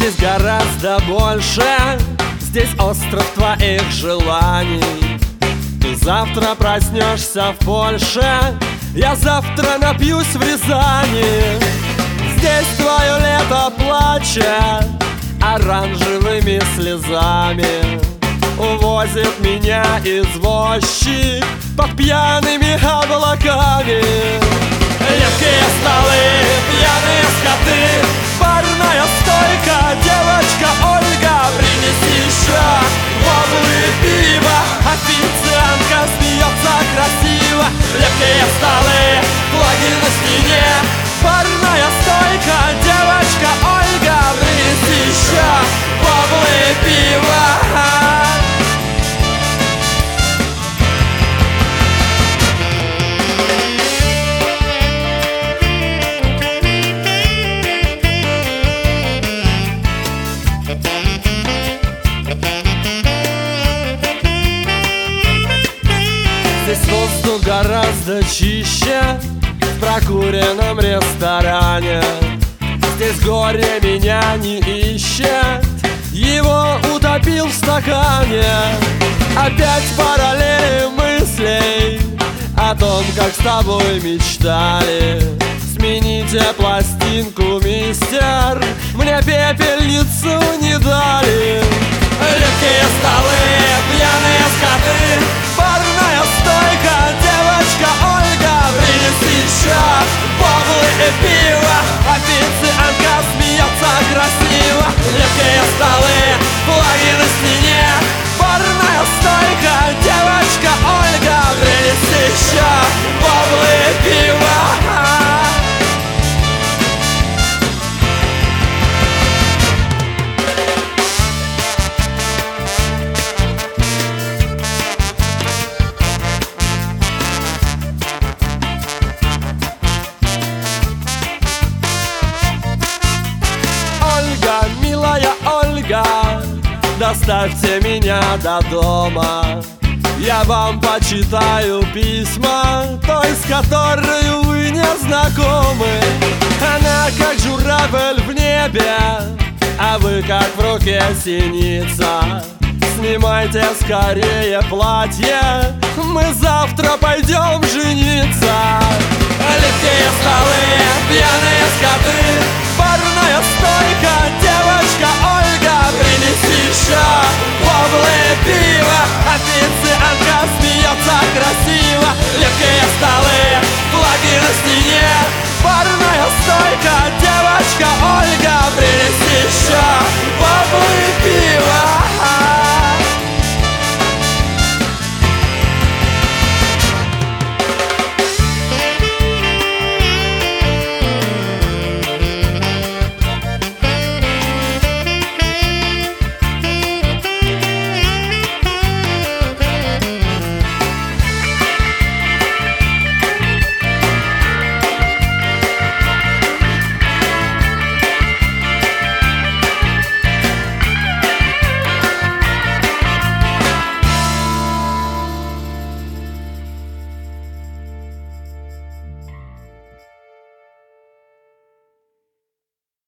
Здесь гораздо больше, здесь остров твоих желаний. Ты завтра проснешься в Польше, я завтра напьюсь в Рязани. Здесь твое лето плачет оранжевыми слезами. Увозит меня извозчик под пьяными облаками. Легкие столы, пьяные скоты, барная стойка, девочка Ольга, принеси еще воблы пива. Официантка смеется красиво. Легкие столы, флаги на стене, барная стойка, девочка Ольга, принеси еще воблы пива. Здесь воздух гораздо чище в прокуренном ресторане. Здесь горе меня не ищет, его утопил в стакане. Опять параллели мыслей о том, как с тобой мечтали. Смените пластинку, мистер, мне пепельницу не дали. Легкие столы, пьяные скоты, барная стойка, девочка Ольга, принеси еще воблы и пиво. Официантка смеется красиво. Легкие столы, флаги на стене, барная стойка, девочка Ольга, принеси еще воблы и пиво. Доставьте меня до дома, я вам почитаю письма той, с которой вы не знакомы. Она как журавль в небе, а вы как в руке синица. Снимайте скорее платье, мы завтра пойдем жениться. Легкие столы, пьяные скоты, барная стойка, девочка